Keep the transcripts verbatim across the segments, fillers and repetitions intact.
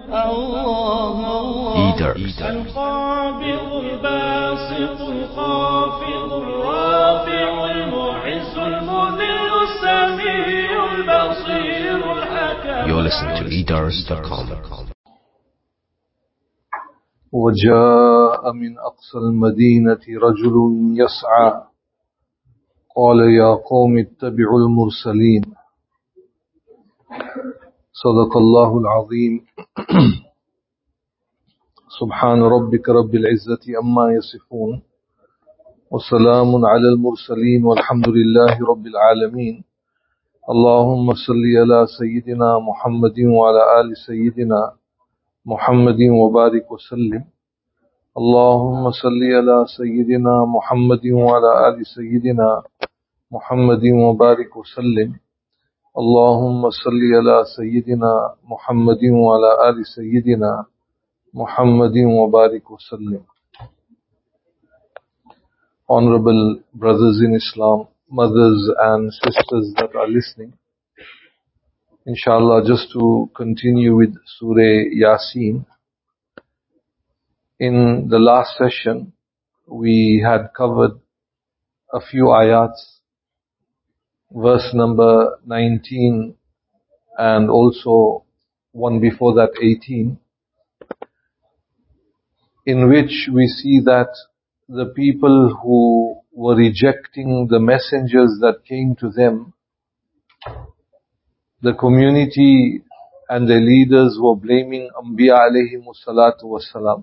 Eaters. القابض الباسط الخافض الرافع المعز المذل السميع البصير الحكم. You're listening to eaters dot com. وجاء من أقصى المدينة رجل يسعى قال يا قوم اتبعوا المرسلين. صدق الله العظيم. سبحان ربك رب العزة أما يصفون وسلام على المرسلين والحمد لله رب العالمين. اللهم صل على سيدنا محمد وعلى آل سيدنا محمد وبارك وسلم. اللهم صل على سيدنا محمد وعلى آل سيدنا محمد وبارك وسلم. اللهم صل على سيدنا محمد وعلى آل سيدنا محمد وبارك وسلم. Honorable brothers in Islam, mothers and sisters that are listening, inshallah, just to continue with Surah Yasin. In the last session, we had covered a few ayats, verse number nineteen and also one before that, eighteen, in which we see that the people who were rejecting the messengers that came to them, the community and their leaders were blaming Anbiya alayhimu salatu wassalam.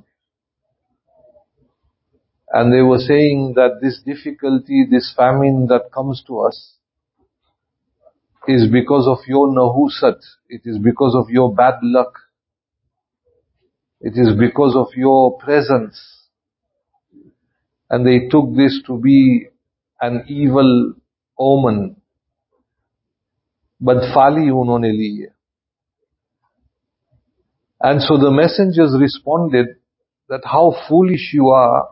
And they were saying that this difficulty, this famine that comes to us is because of your nahusat. It is because of your bad luck. It is because of your presence. And they took this to be an evil omen. Badfali unhone liye. And so the messengers responded that how foolish you are,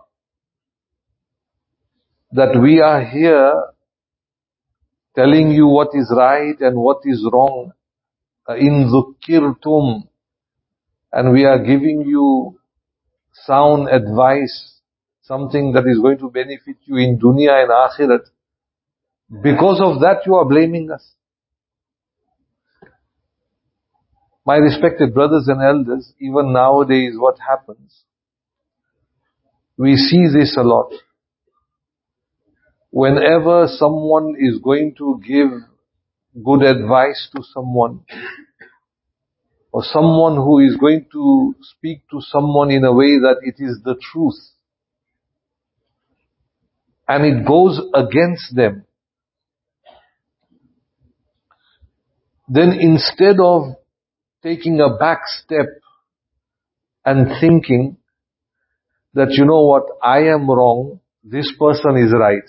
that we are here telling you what is right and what is wrong. In dhukkirtum, and we are giving you sound advice, something that is going to benefit you in dunya and akhirat. Because of that you are blaming us. My respected brothers and elders, even nowadays what happens, we see this a lot. Whenever someone is going to give good advice to someone, or someone who is going to speak to someone in a way that it is the truth, and it goes against them, then instead of taking a back step and thinking that, you know what, I am wrong, this person is right,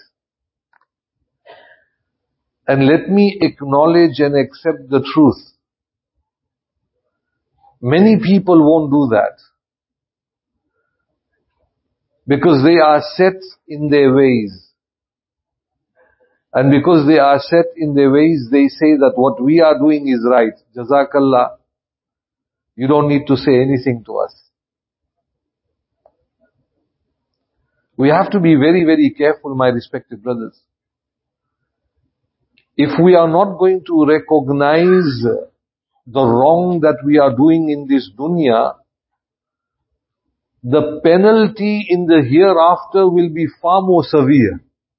and let me acknowledge and accept the truth. Many people won't do that, because they are set in their ways. And because they are set in their ways, they say that what we are doing is right. Jazakallah. You don't need to say anything to us. We have to be very, very careful, my respected brothers. If we are not going to recognize the wrong that we are doing in this dunya, the penalty in the hereafter will be far more severe.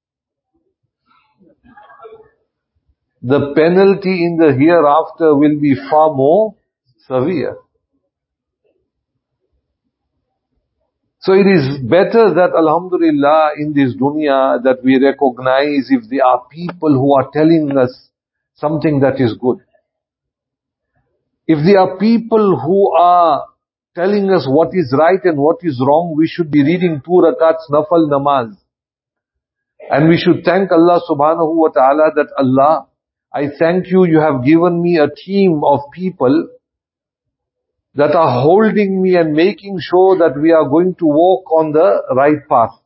The penalty in the hereafter will be far more severe. So it is better that, alhamdulillah, in this dunya, that we recognize if there are people who are telling us something that is good. If there are people who are telling us what is right and what is wrong, we should be reading two rakats nafal namaz. And we should thank Allah subhanahu wa ta'ala that, Allah, I thank you, you have given me a team of people that are holding me and making sure that we are going to walk on the right path.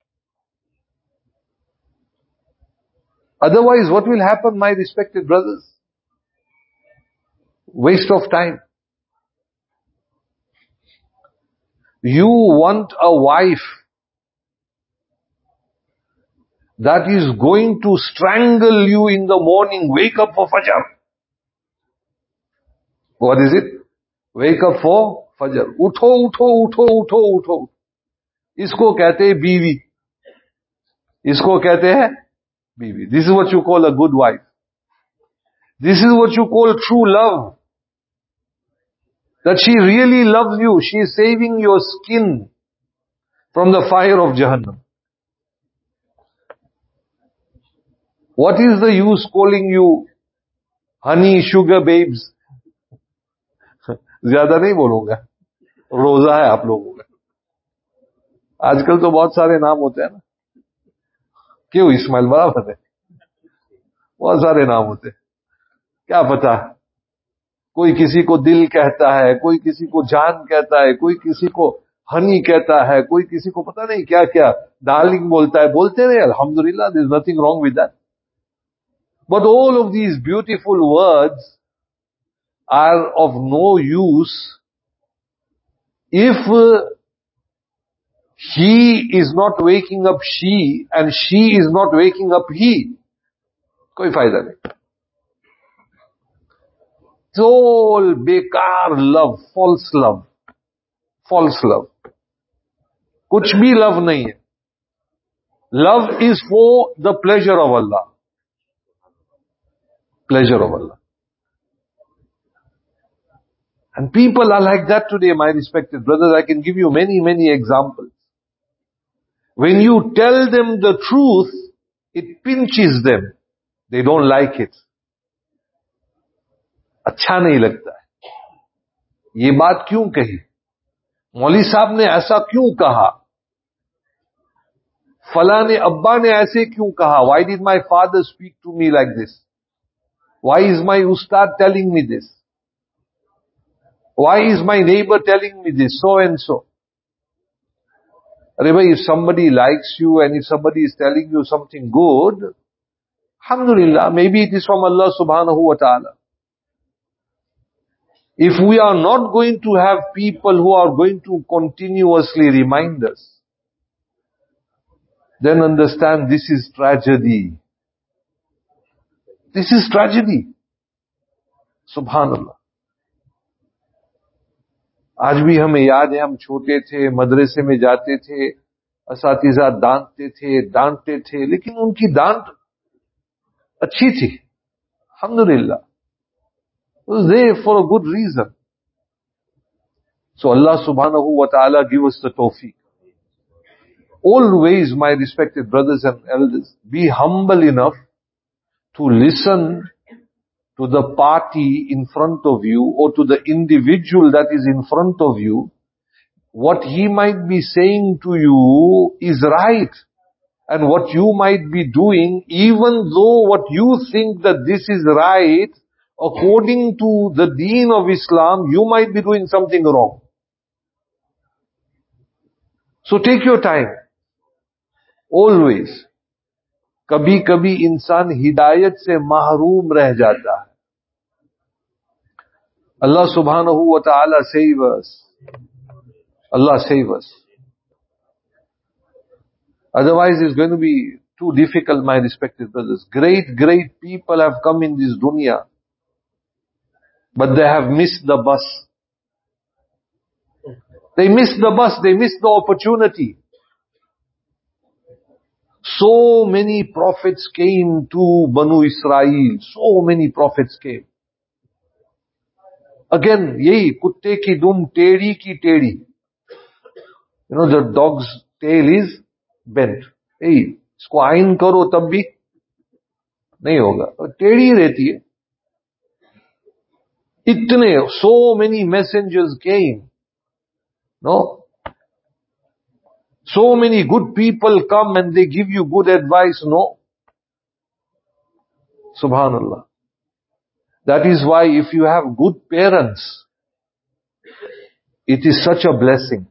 Otherwise, what will happen, my respected brothers? Waste of time. You want a wife that is going to strangle you in the morning. Wake up for Fajr. What is it? Wake up for Fajr. Utho, utho, utho, utho, utho. Isko kehte hai biwi. Isko kehte hai biwi. This is what you call a good wife. This is what you call true love. That she really loves you. She is saving your skin from the fire of Jahannam. What is the use calling you honey, sugar babes? ज्यादा नहीं बोलूंगा, रोजा है आप लोगों का. आजकल तो बहुत सारे नाम होते हैं ना. क्यों इस्माइल, बराबर है, बहुत सारे नाम होते हैं. क्या पता, कोई किसी को दिल कहता है, कोई किसी को जान कहता है, कोई किसी को हनी कहता है, कोई किसी को पता नहीं क्या क्या डार्लिंग बोलता है. बोलते रहे, अल्हम्दुलिल्लाह, there is nothing wrong with that. But all of these beautiful words are of no use if he is not waking up she and she is not waking up he. कोई फायदा नहीं. It's all बेकार love, false love, false love. कुछ भी love नहीं है. Love is for the pleasure of Allah. Pleasure of Allah. And people are like that today, my respected brothers. I can give you many, many examples. When you tell them the truth, it pinches them. They don't like it. अच्छा नहीं लगता है. ये बात क्यों कही? मौली साहब ने ऐसा क्यों कहा? फला ने, अब्बा ने ऐसे क्यों कहा? Why did my father speak to me like this? Why is my ustad telling me this? Why is my neighbor telling me this? So and so. Arey bhai, if somebody likes you and if somebody is telling you something good, alhamdulillah, maybe it is from Allah subhanahu wa ta'ala. If we are not going to have people who are going to continuously remind us, then understand this is tragedy. This is tragedy. Subhanallah. आज भी हमें याद है, हम छोटे थे, मदरसे में जाते थे, असातिज़ा डांटते थे, डांटते थे, लेकिन उनकी डांट अच्छी थी. अल्हम्दुलिल्लाह. It was there for a good reason. So Allah subhanahu wa ta'ala give us the tawfiq. Always, my respected brothers and elders, be humble enough to listen to the party in front of you or to the individual that is in front of you. What he might be saying to you is right. And what you might be doing, even though what you think that this is right, according to the deen of Islam, you might be doing something wrong. So take your time. Always. कभी कभी इंसान हिदायत से महरूम रह जाता है. Allah subhanahu wa ta'ala save us. Allah save us. Otherwise it's going to be too difficult, my respected brothers. Great, great people have come in this dunya, but they have missed the bus. They missed the bus, they missed the opportunity. So many prophets came to Banu Israel. So many prophets came. Again, yahi, kutte ki dum, tedi ki tedi. You know, the dog's tail is bent. Hey, isko ayn karo tab bhi nahi hoga. Tedi rehti hai. Itne, so many messengers came. No? So many good people come and they give you good advice. No. Subhanallah. That is why if you have good parents, it is such a blessing.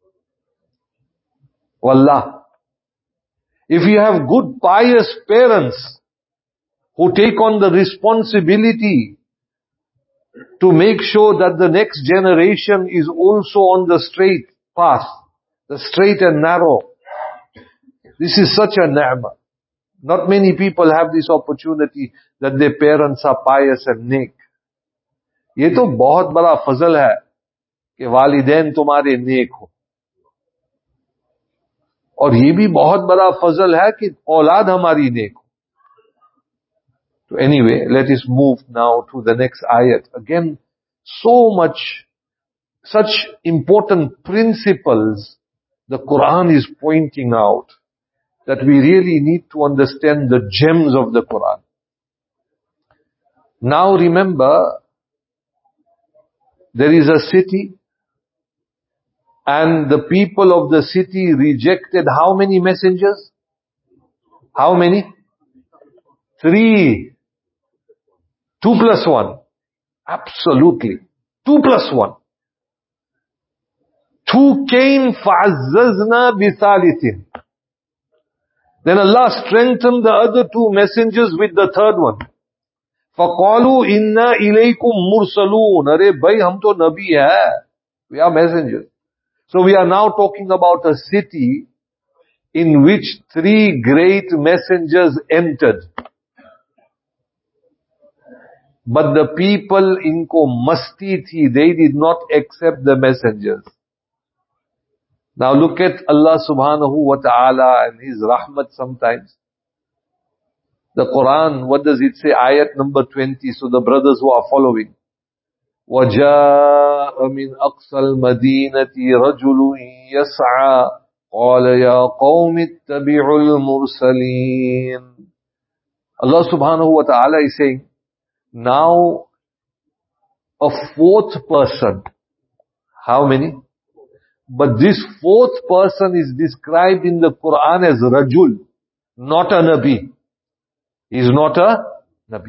Wallah. If you have good pious parents who take on the responsibility to make sure that the next generation is also on the straight, path, the straight and narrow. This is such a ni'mah. Not many people have this opportunity that their parents are pious and नेक. ये तो बहुत बड़ा फजल है कि वालिदैन तुम्हारे नेक हो. और ये भी बहुत बड़ा फजल है कि औलाद हमारी नेक हो. So anyway, let us move now to the next ayat. Again, so much, such important principles the Quran is pointing out that we really need to understand the gems of the Quran. Now remember, there is a city and the people of the city rejected how many messengers? How many? Three. Two plus one. Absolutely. Two plus one. Two came فَعَزَّزْنَا بِثَالِثٍ. Then Allah strengthened the other two messengers with the third one. فَقَالُوا إِنَّا إِلَيْكُمْ مُرْسَلُونَ. Arey bhai, hum to nabi hai. We are messengers. So we are now talking about a city in which three great messengers entered. But the people inko masti thi, they did not accept the messengers. Now look at Allah subhanahu wa ta'ala and His rahmat sometimes. The Quran, what does it say? Ayat number twenty, so the brothers who are following. وَجَاءَ مِنْ أَقْصَى الْمَدِينَةِ رَجُلٌ يَسْعَى قَالَ يَا قَوْمِ اتَّبِعُوا الْمُرْسَلِينَ. Allah subhanahu wa ta'ala is saying, now a fourth person. How many? But this fourth person is described in the Quran as Rajul, not a Nabi. He is not a Nabi.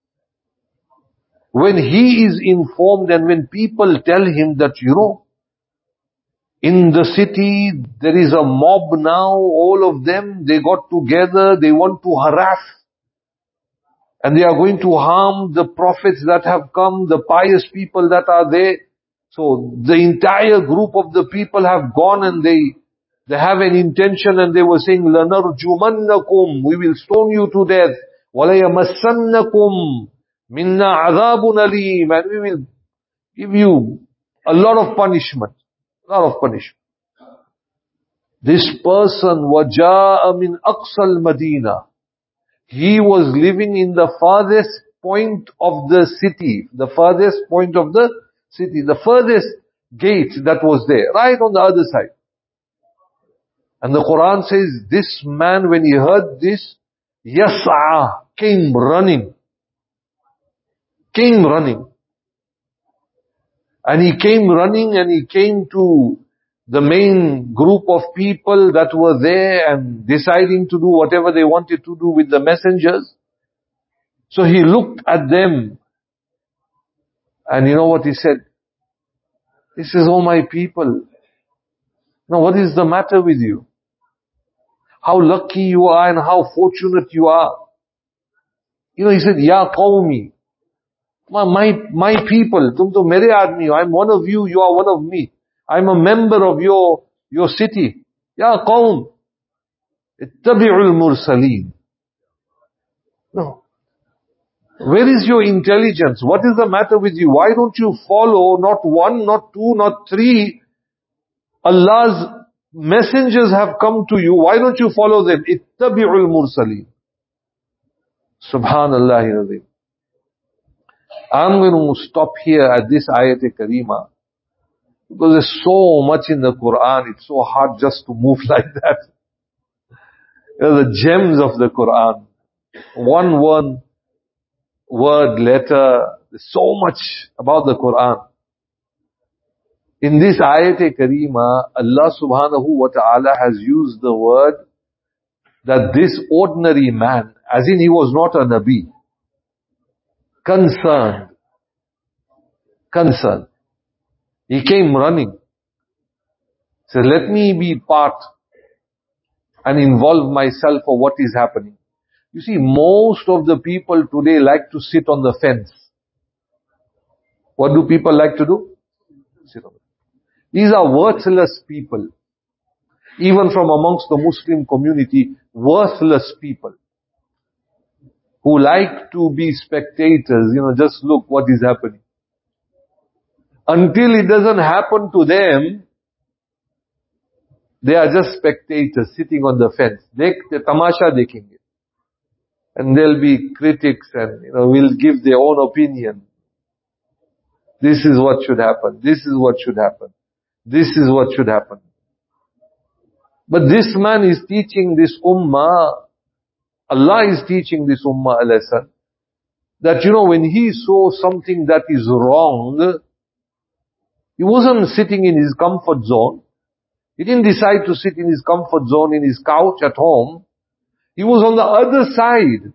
When he is informed and when people tell him that, you know, in the city there is a mob now, all of them, they got together, they want to harass. And they are going to harm the prophets that have come, the pious people that are there. So the entire group of the people have gone and they they have an intention and they were saying, لَنَرْجُمَنَّكُمْ. We will stone you to death. وَلَيَمَسَّنَّكُمْ مِنَّا عَذَابٌ أَلِيمٌ. And we will give you a lot of punishment. A lot of punishment. This person, وَجَاءَ مِنْ أَقْصَى الْمَدِينَةِ. He was living in the farthest point of the city. The farthest point of the city. The furthest gate that was there. Right on the other side. And the Quran says, this man, when he heard this, yas'a, came running. Came running. And he came running and he came to the main group of people that were there and deciding to do whatever they wanted to do with the messengers. So he looked at them and you know what he said? He says, oh my people, now what is the matter with you? How lucky you are and how fortunate you are. You know, he said, Ya qawmi, my, my, my people, tum to mere aadmi ho, I'm one of you, you are one of me. I'm a member of your, your city. Ya qawm, ittabi'ul mursaleen. No. Where is your intelligence? What is the matter with you? Why don't you follow not one, not two, not three? Allah's messengers have come to you. Why don't you follow them? Ittabi'ul mursaleen. Subhanallah Azim. I'm going to stop here at this ayat-e-kareema. Because there's so much in the Quran, it's so hard just to move like that. You know, the gems of the Quran. One one word, letter, there's so much about the Quran. In this ayat-e-kareema, Allah subhanahu wa ta'ala has used the word that this ordinary man, as in he was not a Nabi, concerned, concerned. He came running. He said, let me be part and involve myself for what is happening. You see, most of the people today like to sit on the fence. What do people like to do? Sit on the fence. These are worthless people. Even from amongst the Muslim community, worthless people who like to be spectators, you know, just look what is happening. Until it doesn't happen to them, they are just spectators sitting on the fence. Dekh, tamasha dekhenge. And there'll be critics and, you know, will give their own opinion. This is what should happen. This is what should happen. This is what should happen. But this man is teaching this ummah, Allah is teaching this ummah a lesson, that, you know, when he saw something that is wrong, he wasn't sitting in his comfort zone. He didn't decide to sit in his comfort zone, in his couch at home. He was on the other side.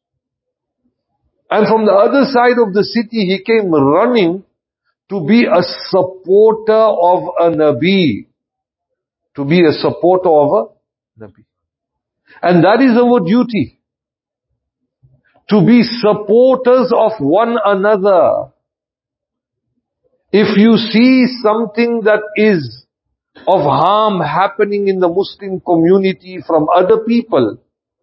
And from the other side of the city, he came running to be a supporter of a Nabi. To be a supporter of a Nabi. And that is our duty. To be supporters of one another. If you see something that is of harm happening in the Muslim community from other people,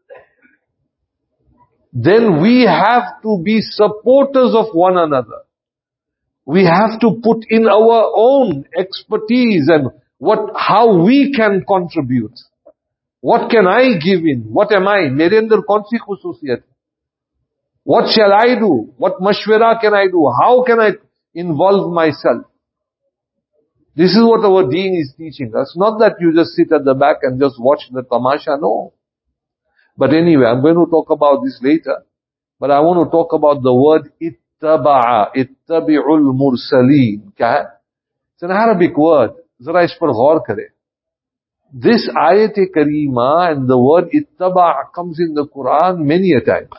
then we have to be supporters of one another. We have to put in our own expertise and what, how we can contribute. What can I give in? What am I? Mere andar kaun si khususiyat? What shall I do? What mashwara can I do? How can I involve myself? This is what our deen is teaching us. Not that you just sit at the back and just watch the tamasha, no. But anyway, I'm going to talk about this later. But I want to talk about the word ittaba'a, ittabi'ul mursaleen. Kya hai? It's an Arabic word. Zara is par ghaur kare. This ayat-e-kareema and the word ittaba' comes in the Quran many a time.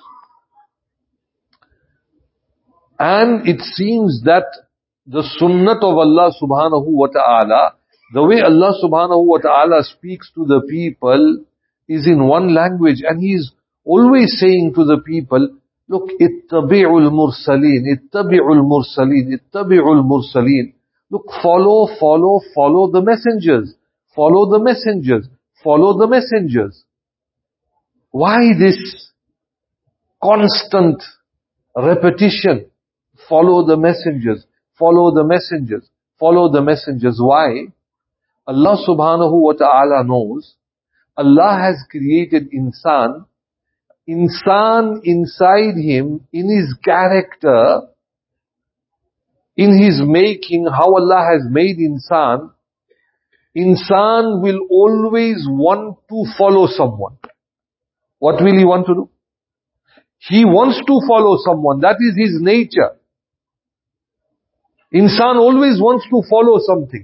And it seems that the sunnat of Allah subhanahu wa ta'ala, the way Allah subhanahu wa ta'ala speaks to the people is in one language, and He is always saying to the people, look, ittabi'ul mursaleen, ittabi'ul mursaleen, ittabi'ul mursaleen. Look, follow, follow, follow the messengers. Follow the messengers. Follow the messengers. Why this constant repetition? Follow the messengers. Follow the messengers. Follow the messengers. Why? Allah subhanahu wa ta'ala knows Allah has created insan. Insan inside him, in his character, in his making, how Allah has made insan, insan will always want to follow someone. What will he want to do? He wants to follow someone. That is his nature. Insan always wants to follow something.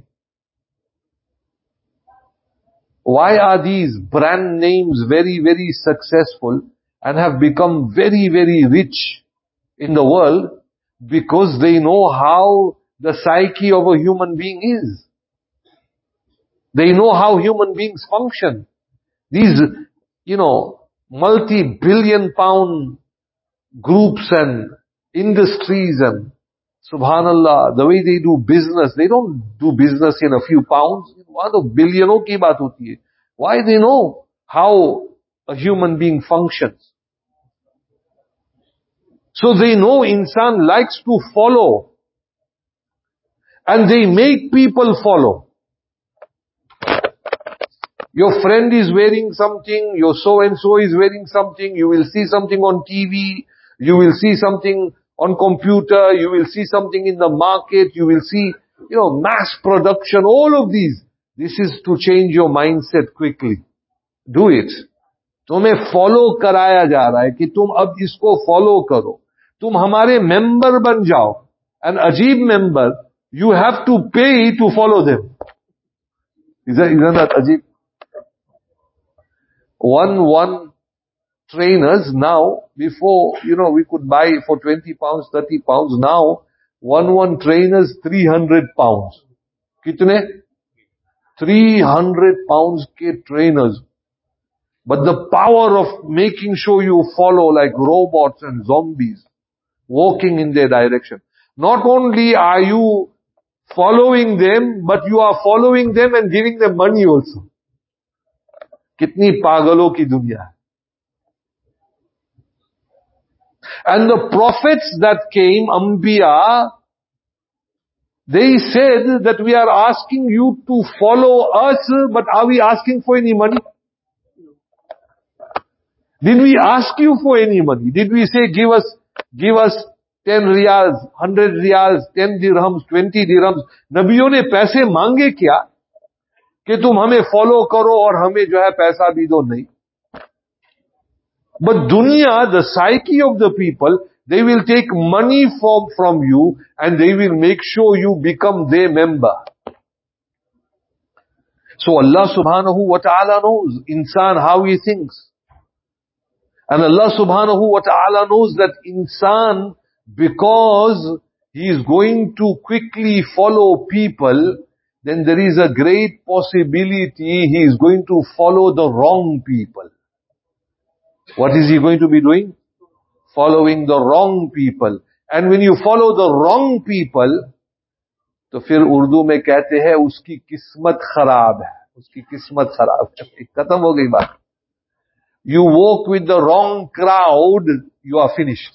Why are these brand names very, very successful and have become very, very rich in the world? Because they know how the psyche of a human being is. They know how human beings function. These, you know, multi-billion pound groups and industries and subhanallah, the way they do business, they don't do business in a few pounds. Billionons ki baat hoti hai. Why? They know how a human being functions. So they know insan likes to follow. And they make people follow. Your friend is wearing something, your so-and-so is wearing something, you will see something on T V, you will see something on computer, you will see something in the market, you will see, you know, mass production, all of these. This is to change your mindset quickly. Do it. तुम्हें follow कराया जा रहा है कि तुम अब इसको follow करो. तुम हमारे member बन जाओ. An अजीब member, you have to pay to follow them. Is that, isn't that अजीब? One, one trainers now, before, you know, we could buy for twenty pounds, thirty pounds. Now, one, one trainers, three hundred pounds. Kitne? three hundred pounds ke trainers. But the power of making sure you follow like robots and zombies, walking in their direction. Not only are you following them, but you are following them and giving them money also. Kitni pagalo ki dunya hai. And the prophets that came, Anbiya, they said that we are asking you to follow us, but are we asking for any money? Did we ask you for any money? Did we say, give us, give us ten riyals, hundred riyals, ten dirhams, twenty dirhams? Nabiyon ne paise mange kya? Ki tum hame follow karo aur hame jo hai paisa bhi do, nahi. But dunya, the psyche of the people, they will take money from, from you and they will make sure you become their member. So Allah subhanahu wa ta'ala knows insan how he thinks. And Allah subhanahu wa ta'ala knows that insan, because he is going to quickly follow people, then there is a great possibility he is going to follow the wrong people. What is he going to be doing? Following the wrong people. And when you follow the wrong people, तो फिर उर्दू में कहते हैं उसकी किस्मत खराब है. उसकी किस्मत खराब है. खत्म हो गई बात. You walk with the wrong crowd, you are finished.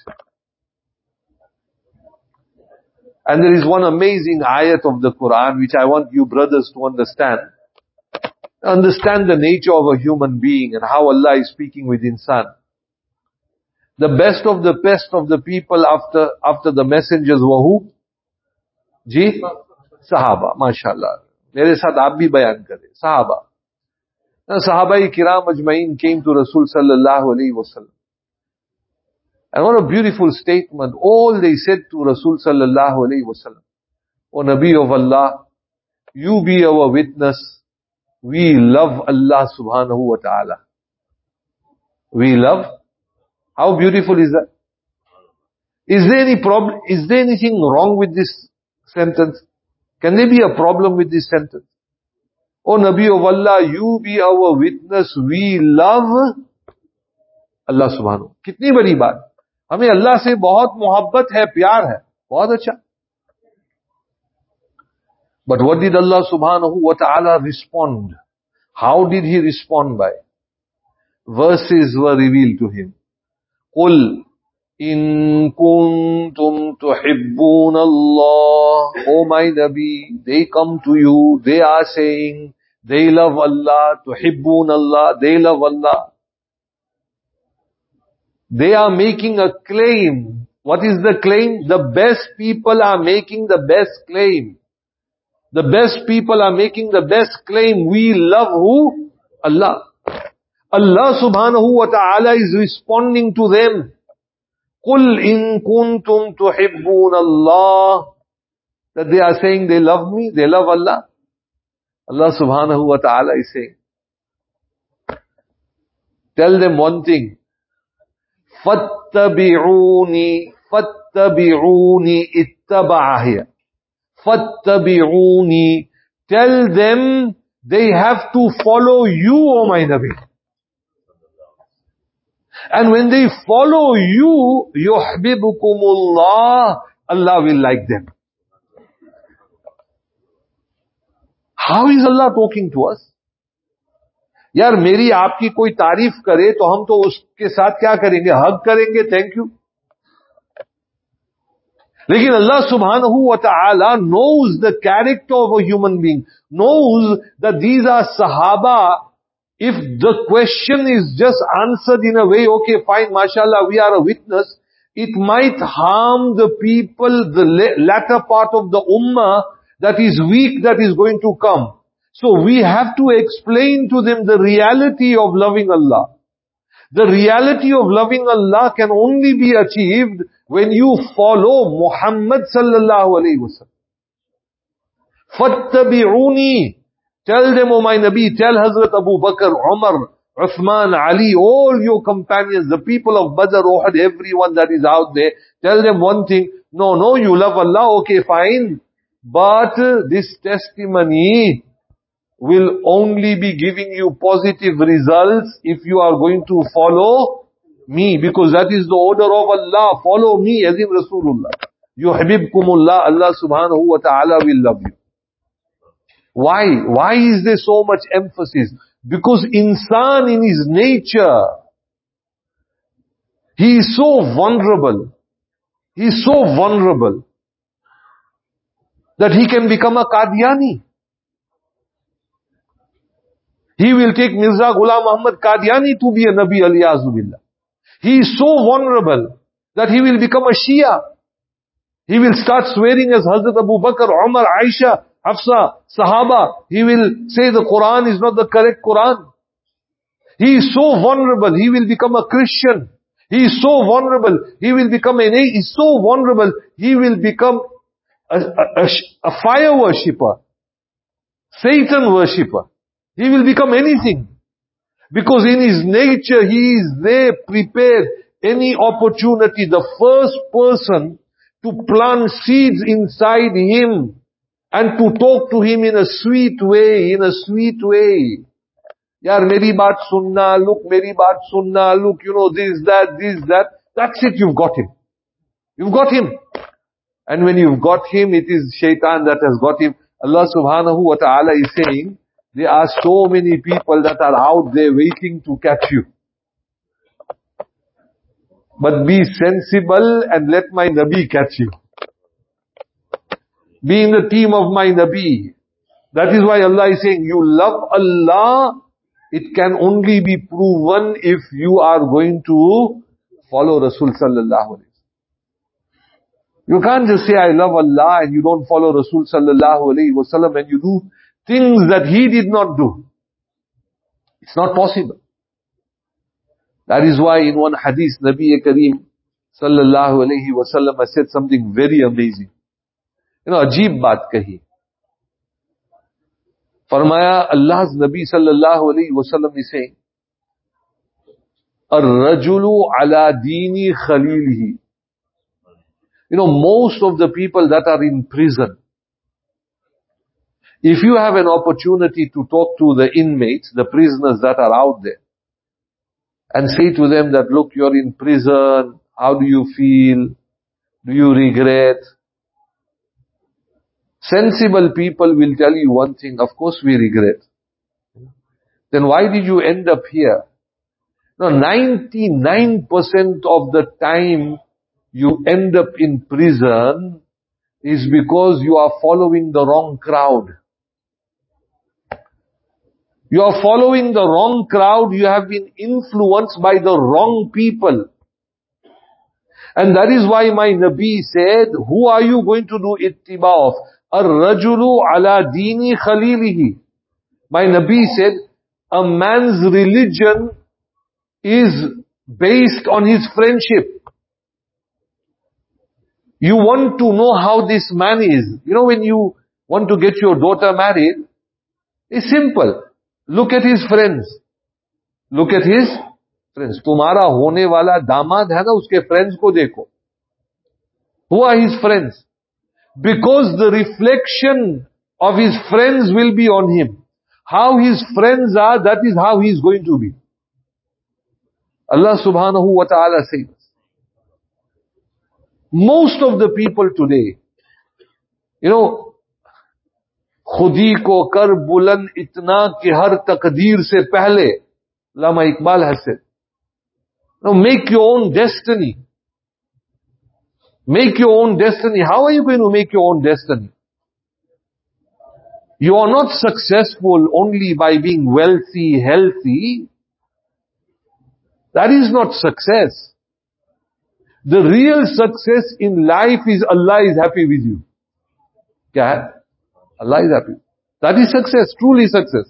And there is one amazing ayat of the Quran which I want you brothers to understand. Understand the nature of a human being and how Allah is speaking with insan. The best of the best of the people after, after the messengers were who? Ji? Sahaba, mashallah. Mere saath aap bhi bayan kare. Sahaba. Now, Sahaba-i-kiram ajmain came to Rasul sallallahu alayhi wa sallam. And what a beautiful statement. All they said to Rasul sallallahu alayhi wa sallam. O Nabi of Allah, you be our witness. We love Allah subhanahu wa ta'ala. We love. How beautiful is that? Is there any problem? Is there anything wrong with this sentence? Can there be a problem with this sentence? O Nabi of Allah, you be our witness. We love Allah subhanahu. Kitni badi baat. हमें अल्लाह से बहुत मोहब्बत है, प्यार है. बहुत अच्छा. But what did Allah subhanahu wa ta'ala respond? How did he respond by? Verses were revealed to him. قُلْ إِن كُنْتُمْ تُحِبُّونَ اللَّهِ. O my Nabi, they come to you, they are saying, they love Allah, تُحِبُّونَ Allah, they love Allah. They are making a claim. What is the claim? The best people are making the best claim. The best people are making the best claim. We love who? Allah. Allah subhanahu wa ta'ala is responding to them. قُلْ إِن كُنْتُمْ تُحِبُّونَ اللَّهِ. That they are saying they love me, they love Allah. Allah subhanahu wa ta'ala is saying, tell them one thing. فَاتَّبِعُونِي فَاتَّبِعُونِي اتَّبَعَ here. فَاتَّبِعُونِي. Tell them they have to follow you, O my Nabi. And when they follow you, يُحْبِبُكُمُ اللَّهِ. Allah will like them. How is Allah talking to us? यार मेरी आपकी कोई तारीफ करे तो हम तो उसके साथ क्या करेंगे? हग करेंगे, थैंक यू. लेकिन अल्लाह सुब्हानहू व ta'ala knows the character of a human being, knows that these are Sahaba. If the question is just answered in a way, okay, fine, mashallah, we are a witness, it might harm the people, the latter part of the ummah that is weak, that is going to come. So we have to explain to them the reality of loving Allah. The reality of loving Allah can only be achieved when you follow Muhammad sallallahu alayhi wa sallam. Fattabi'uni. Tell them, O my Nabi, tell Hazrat Abu Bakr, Umar, Uthman, Ali, all your companions, the people of Badr, Uhud, everyone that is out there, tell them one thing. No, no, you love Allah, okay, fine. But this testimony will only be giving you positive results if you are going to follow me. Because that is the order of Allah. Follow me as in Rasulullah. yuhibbukumullah, Allah subhanahu wa ta'ala will love you. Why? Why is there so much emphasis? Because insan in his nature, he is so vulnerable. He is so vulnerable that he can become a Qadiani. He will take Mirza Ghulam Muhammad Qadiani to be a Nabi, aliyazu billah. He is so vulnerable that he will become a Shia. He will start swearing as Hazrat Abu Bakr, Umar, Aisha, Hafsa, Sahaba. He will say the Quran is not the correct Quran. He is so vulnerable. He will become a Christian. He is so vulnerable. He will become an, he is so vulnerable. He will become a, a, a, a fire worshipper, Satan worshipper. He will become anything. Because in his nature, he is there prepared. Any opportunity, the first person to plant seeds inside him and to talk to him in a sweet way, in a sweet way. Yaar, meri baat sunna, look, meri baat sunna, look, you know, this, that, this, that. That's it, you've got him. You've got him. And when you've got him, it is shaitan that has got him. Allah subhanahu wa ta'ala is saying, there are so many people that are out there waiting to catch you. But be sensible and let my Nabi catch you. Be in the team of my Nabi. That is why Allah is saying, you love Allah, it can only be proven if you are going to follow Rasul sallallahu alaihi wasallam. You can't just say, I love Allah, and you don't follow Rasul sallallahu alaihi wasallam, and you do things that he did not do. It's not possible. That is why in one hadith, Nabi Kareem sallallahu alaihi wasallam has said something very amazing. You know, ajeeb baat kahi. Farmaya, Allah's Nabi sallallahu alaihi wasallam is saying, Ar-rajulu ala dini khalilihi. You know, most of the people that are in prison, if you have an opportunity to talk to the inmates, the prisoners that are out there, and say to them that, look, you're in prison, how do you feel? Do you regret? Sensible people will tell you one thing, of course we regret. Then why did you end up here? No, ninety-nine percent of the time you end up in prison is because you are following the wrong crowd. You are following the wrong crowd. You have been influenced by the wrong people. And that is why my Nabi said, who are you going to do ittiba of? Ar-rajulu ala dini khalilihi. My Nabi said, a man's religion is based on his friendship. You want to know how this man is. You know, when you want to get your daughter married, it's simple. Look at his friends. Look at his friends. तुम्हारा होने वाला दामाद है ना, उसके friends को देखो. Who are his friends? Because the reflection of his friends will be on him. How his friends are, that is how he is going to be. Allah subhanahu wa ta'ala says, most of the people today, you know, खुदी को कर बुलंद इतना कि हर तकदीर से पहले, Allama Iqbal has said, now make your own destiny. Make your own destiny. How are you going to make your own destiny? You are not successful only by being wealthy, healthy. That is not success. The real success in life is Allah is happy with you. Kya hai? Allah is happy. That is success, truly success.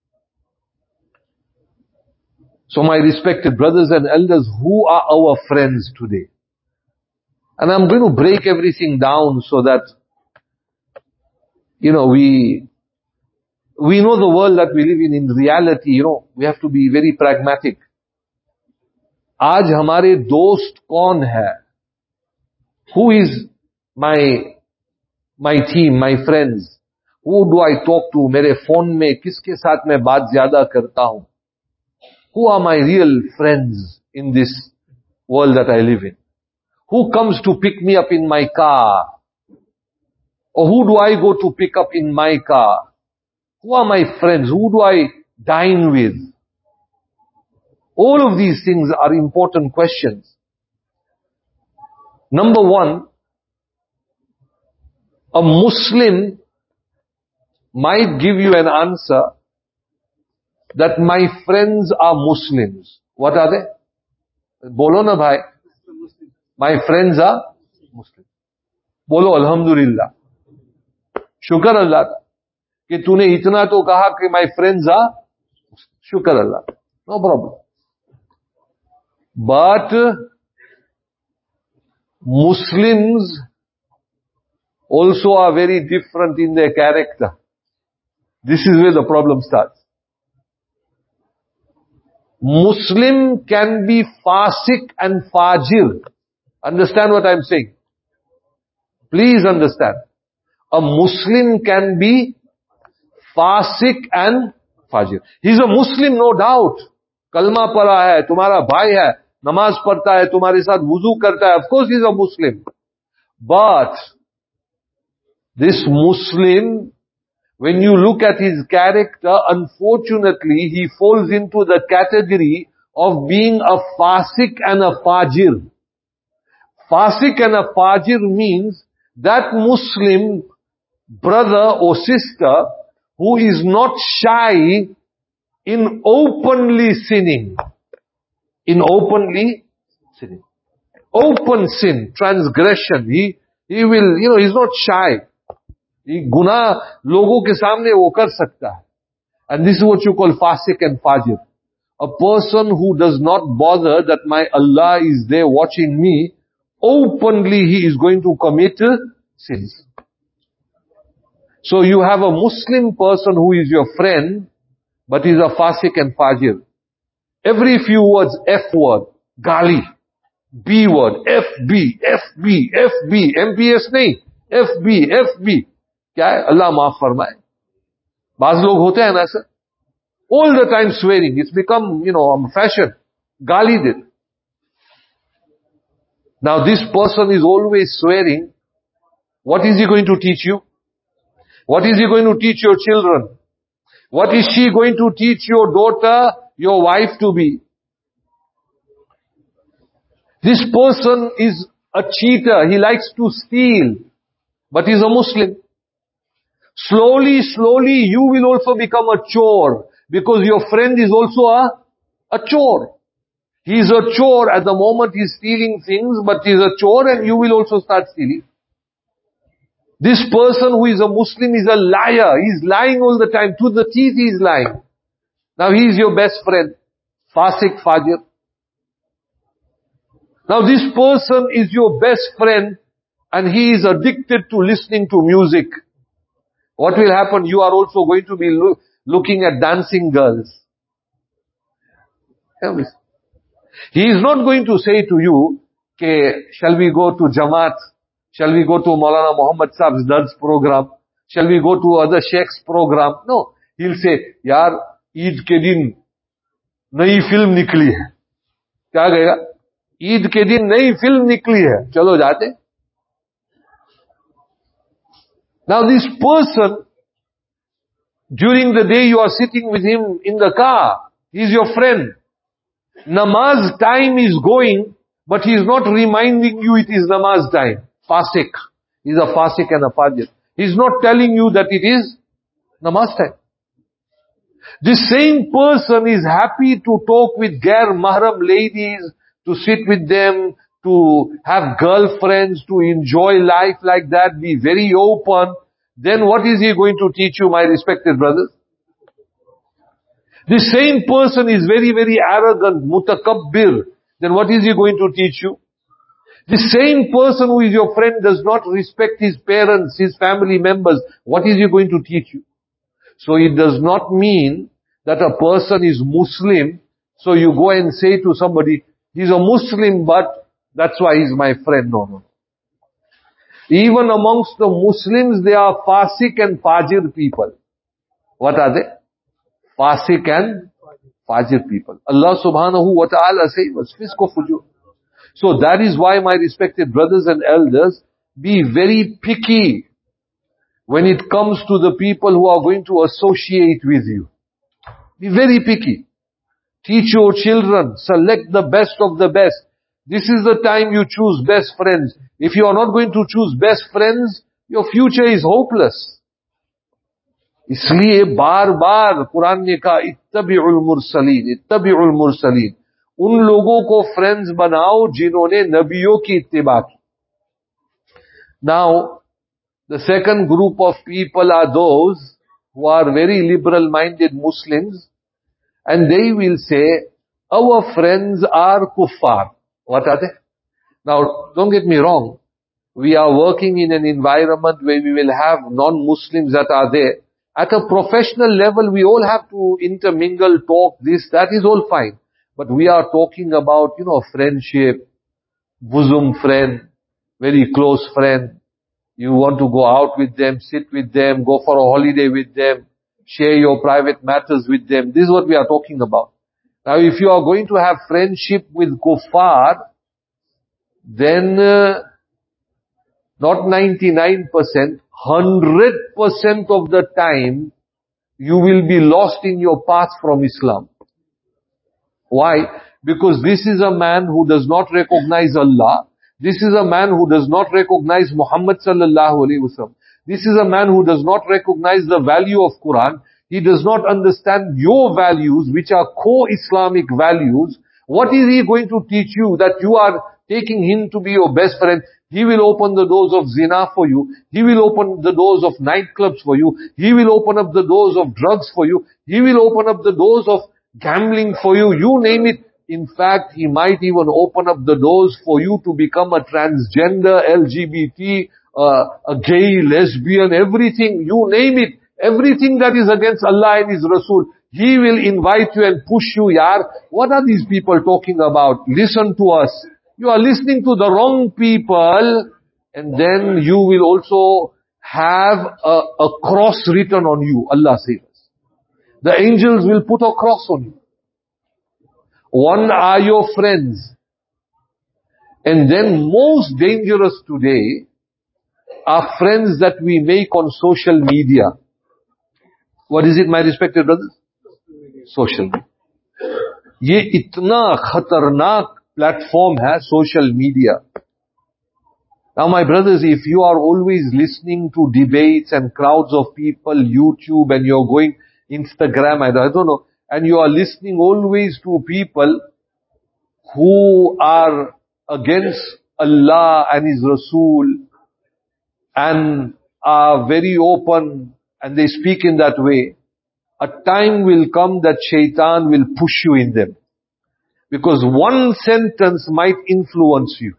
So my respected brothers and elders, who are our friends today? And I'm going to break everything down so that, you know, we, we know the world that we live in. In reality, you know, we have to be very pragmatic. आज हमारे दोस्त कौन है? Who is my, my team, my friends? Who do I talk to? मेरे phone में किसके साथ मैं बात ज्यादा करता हूं? Who are my real friends in this world that I live in? Who comes to pick me up in my car? Or who do I go to pick up in my car? Who are my friends? Who do I dine with? All of these things are important questions. Number one, a Muslim might give you an answer that my friends are Muslims. What are they? Bolo na bhai. My friends are Muslims. Bolo Alhamdulillah. Shukar Allah कि तूने इतना तो कहा कि my friends are Shukar Allah. No problem. But Muslims also are very different in their character. This is where the problem starts. Muslim can be fasik and fajir. Understand what I'm saying? Please understand. A Muslim can be fasik and fajir. He's a Muslim, no doubt. Kalma पढ़ा है, तुम्हारा भाई है, नमाज पढ़ता है, तुम्हारे साथ वुजू करता है. Of course he's a Muslim. But this Muslim, when you look at his character, unfortunately, he falls into the category of being a fasik and a fajir. Fasik and a fajir means that Muslim brother or sister who is not shy in openly sinning. In openly sinning. Open sin, transgression. He, he will, you know, he's not shy. He guna logo ke samne wo kar sakta hai. And this is what you call fasik and fajir. A person who does not bother that my Allah is there watching me, openly he is going to commit sins. So you have a Muslim person who is your friend, but is a fasik and fajir. Every few words, F word, gali, B word, F B, F B, F B, M P S nahi, F B, F B. क्या है? अल्लाह माफ फरमाए. बाज लोग होते हैं ना sir. All the time swearing. It's become, you know, a fashion. Gali did. Now this person is always swearing. What is he going to teach you? What is he going to teach your children? What is she going to teach your daughter, your wife to be? This person is a cheater. He likes to steal. But he's a Muslim. Slowly, slowly, you will also become a chore. Because your friend is also a, a chore. He is a chore at the moment he's stealing things, but he's a chore and you will also start stealing. This person who is a Muslim is a liar. He's lying all the time. To the teeth he is lying. Now he is your best friend. Fasik, fajir. Now this person is your best friend and he is addicted to listening to music. What will happen? You are also going to be lo- looking at dancing girls. He is not going to say to you, okay, shall we go to Jamaat? Shall we go to Maulana Muhammad Saab's Dards program? Shall we go to other Sheikh's program? No. He'll say, yaar, Eid ke din, nayi film nikli hai. Kya gayega? Eid ke din, nayi film nikli hai. Chalo jaate. Now this person, during the day you are sitting with him in the car. He's your friend. Namaz time is going, but he is not reminding you it is namaz time. Fasik. He's a fasik and a fajir. He's not telling you that it is namaz time. This same person is happy to talk with gair mahram ladies, to sit with them, to have girlfriends, to enjoy life like that, be very open. Then what is he going to teach you, my respected brothers? This same person is very, very arrogant, mutakabbir. Then what is he going to teach you? The same person who is your friend does not respect his parents, his family members. What is he going to teach you? So it does not mean that a person is Muslim. So you go and say to somebody, he's a Muslim, but that's why he's my friend. No, no. Even amongst the Muslims, there are fasik and fajir people. What are they? Fasik and fajir people. Allah subhanahu wa ta'ala says, fisk wa fujur. So that is why, my respected brothers and elders, be very picky when it comes to the people who are going to associate with you. Be very picky. Teach your children, select the best of the best. This is the time you choose best friends. If you are not going to choose best friends, your future is hopeless. इसलिए बार बार कुरान ने कहा इत्तबिउल मुरसलीन, इत्तबिउल मुरसलीन, उन लोगों को friends बनाओ जिन्होंने नबियों की इत्तिबा की. Now, the second group of people are those who are very liberal-minded Muslims, and they will say, our friends are kuffar. What are they? Now, don't get me wrong. We are working in an environment where we will have non-Muslims that are there. At a professional level, we all have to intermingle, talk, this, that is all fine. But we are talking about, you know, friendship, bosom friend, very close friend. You want to go out with them, sit with them, go for a holiday with them, share your private matters with them. This is what we are talking about. Now, if you are going to have friendship with kuffar, then uh, not ninety-nine percent, one hundred percent of the time, you will be lost in your path from Islam. Why? Because this is a man who does not recognize Allah. This is a man who does not recognize Muhammad sallallahu alaihi wasallam. This is a man who does not recognize the value of Quran. He does not understand your values, which are core Islamic values. What is he going to teach you that you are taking him to be your best friend? He will open the doors of zina for you. He will open the doors of nightclubs for you. He will open up the doors of drugs for you. He will open up the doors of gambling for you. You name it. In fact, he might even open up the doors for you to become a transgender, L G B T, uh, a gay, lesbian, everything. You name it. Everything that is against Allah and His Rasul. He will invite you and push you, yaar. What are these people talking about? Listen to us. You are listening to the wrong people, and then you will also have a, a cross written on you. Allah says. The angels will put a cross on you. One are your friends. And then most dangerous today are friends that we make on social media. What is it, my respected brothers? Social media. ये इतना खतरनाक platform has social media. Now my brothers, if you are always listening to debates and crowds of people, YouTube, and you're going Instagram, I don't know, and you are listening always to people who are against Allah and His Rasul and are very open and they speak in that way, a time will come that shaitan will push you in them. Because one sentence might influence you.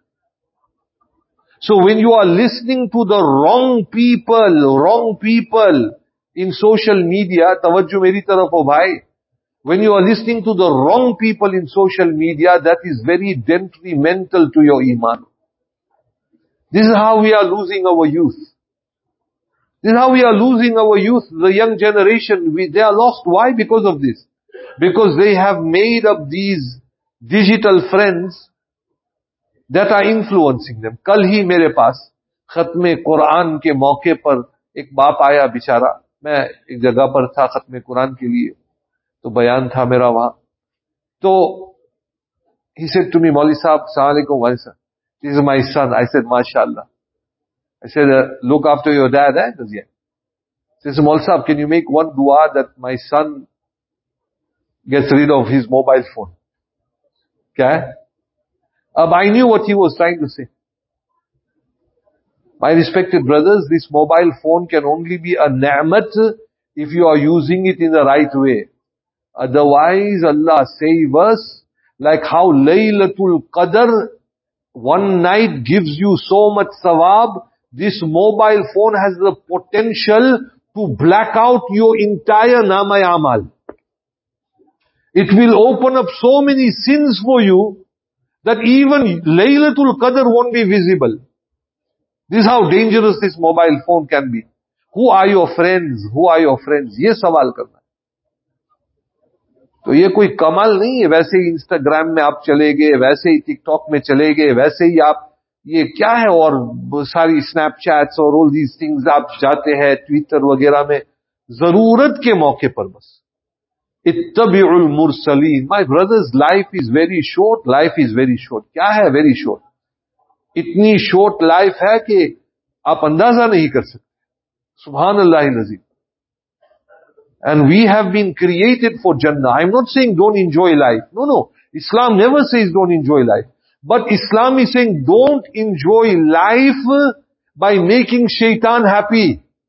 So when you are listening to the wrong people, wrong people in social media, tawajjuh meri taraf ho bhai. When you are listening to the wrong people in social media, that is very detrimental to your iman. This is how we are losing our youth. This is how we are losing our youth, the young generation. We, they are lost. Why? Because of this. Because they have made up these digital friends that are influencing them. Kal hi mere paas khatme Quran ke mauke par ek baap aaya bichara. Main ek jagah par tha khatme Quran ke liye. To bayan tha mera wahan. So he said to me, Maulvi Sahab, Assalamu alaikum, Maulvi Sahab. This is my son. I said, MashaAllah. I said, uh, look after your dad, eh? He says, yeah. He says, Maulvi Sahab, can you make one dua that my son gets rid of his mobile phone? Okay? Um, I knew what he was trying to say. My respected brothers, this mobile phone can only be a ni'mat if you are using it in the right way. Otherwise, Allah save us, like how Laylatul Qadr, one night gives you so much sawab, this mobile phone has the potential to black out your entire Namai Amal. It will open up so many sins for you that even Laylatul Qadr won't be visible. This is how dangerous this mobile phone can be. Who are your friends? Who are your friends? Ye sawal karna. तो ये कोई कमाल नहीं है, वैसे ही Instagram में आप चले गए, वैसे ही टिकटॉक में चले गए, वैसे ही आप, ये क्या है, और सारी स्नैपचैट्स और ऑल दीज थिंग्स आप जाते हैं ट्विटर वगैरह में, जरूरत के मौके पर बस। इत्तबिउल मुरसलीन। My brothers, life is very short, life is very short. क्या है वेरी शॉर्ट? इतनी शॉर्ट लाइफ है कि आप अंदाजा नहीं कर सकते। सुभान अल्लाह अज़ीम। And we have been created for Jannah. I'm not saying don't enjoy life. No, no. Islam never says don't enjoy life. But Islam is saying don't enjoy life by making shaitan happy.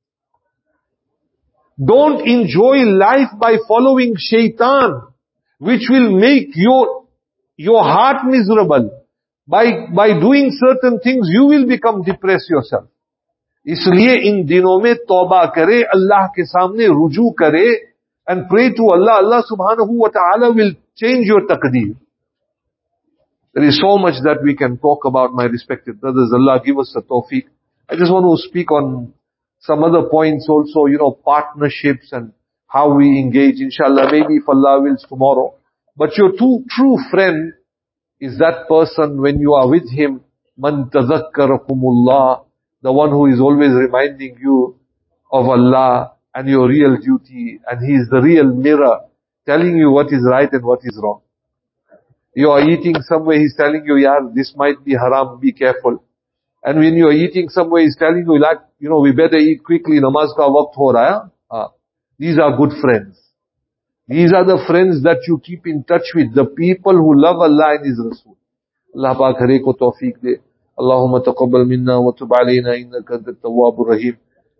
Don't enjoy life by following shaitan, which will make your, your heart miserable. By, by doing certain things, you will become depressed yourself. इसलिए इन दिनों में तौबा करे, अल्लाह के सामने रुजू करे, and pray to Allah. Allah subhanahu wa ta'ala will change your taqdeer. There is so much that we can talk about, my respected brothers. Allah give us the tawfiq. I just want to speak on some other points also, you know, partnerships and how we engage. Inshallah, maybe if Allah wills tomorrow. But your true, true friend is that person when you are with him, man tadhakkarakumullah, the one who is always reminding you of Allah and your real duty, and he is the real mirror, telling you what is right and what is wrong. You are eating somewhere, he's telling you, yeah, this might be haram, be careful. And when you are eating somewhere, he's telling you, like, you know, we better eat quickly, namaz ka waqt ho raha hai. Ah. These are good friends. These are the friends that you keep in touch with, the people who love Allah and His Rasul. Allah Paak hare ko tawfiq de. Allahumma taqabbal minna wa tub alayna innaka antat tawwabur rahim.